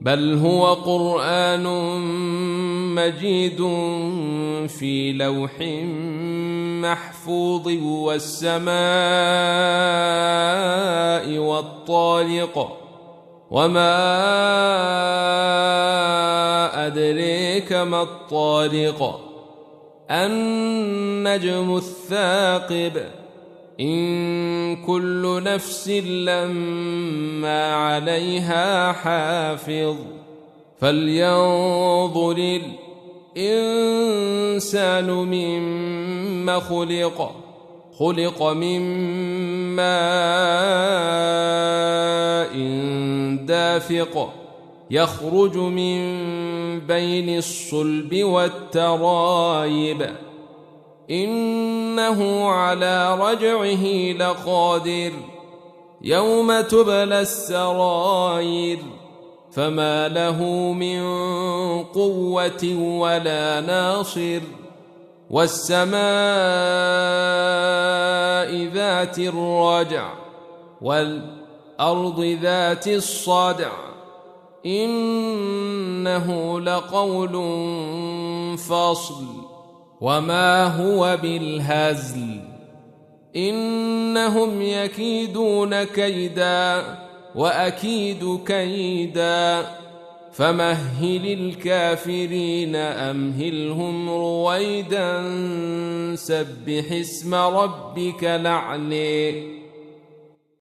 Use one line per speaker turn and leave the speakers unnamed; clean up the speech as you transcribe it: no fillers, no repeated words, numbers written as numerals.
بل هو قرآن مجيد في لوح محفوظ والسماء والطارق وما أدريك ما الطارق النجم الثاقب إن كل نفس لما عليها حافظ فلينظر الإنسان مما خلق من ماء دافق يخرج من بين الصلب والترايب إنه على رجعه لقادر يوم تبلى السرائر فما له من قوة ولا ناصر والسماء ذات الرجع والأرض ذات الصدع إنه لقول فصل وما هو بالهزل إنهم يكيدون كيدا وأكيد كيدا فمهل الكافرين أمهلهم رويدا سبح اسم ربك الأعلى